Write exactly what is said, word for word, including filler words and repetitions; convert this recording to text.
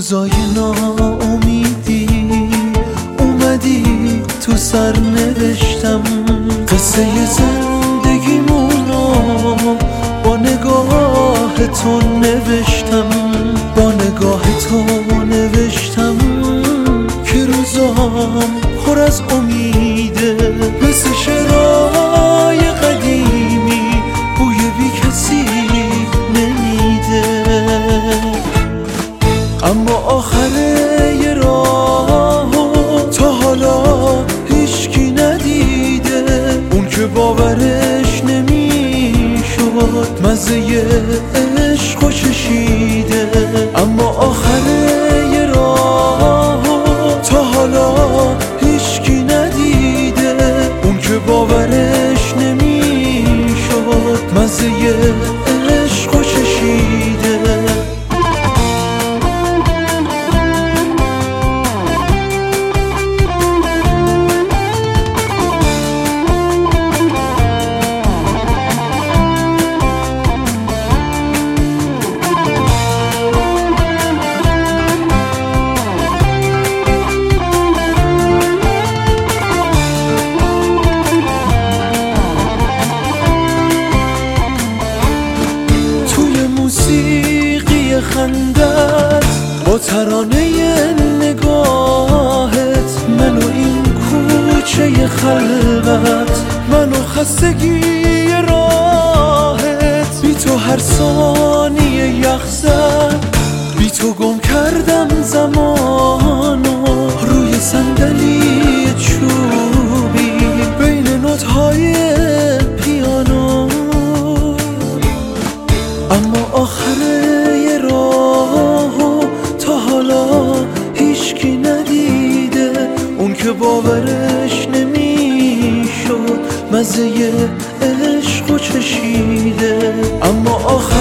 روزای ناامیدی اومدی تو سر نوشتم، قصه زندگیمونو با نگاه تو نوشتم، با نگاه تو نوشتم که روزام پر از امیده، مثل شعرهای قدیمی بوی بی کسی نمیده. اما آخره یه راهو تا حالا هیچکی ندیده، اون که باورش نمیشد مزه عشق و چشیده. اما آخره یه راهو تا حالا هیچکی ندیده، اون که باورش نمیشد مزه عشق و چشیده. موسیقی خندت با ترانه نگاهت، منو این کوچه خلوت، منو خستگی راهت، بی تو هر ثانیه یخ زد، بی تو گم کردم زمانو روی صندلی چوبی بین نوت‌های پیانو. اما آخره یه راهو تا حالا هیچکی ندیده، اون که باورش نمیشد مزه عشق و چشیده. اما آخره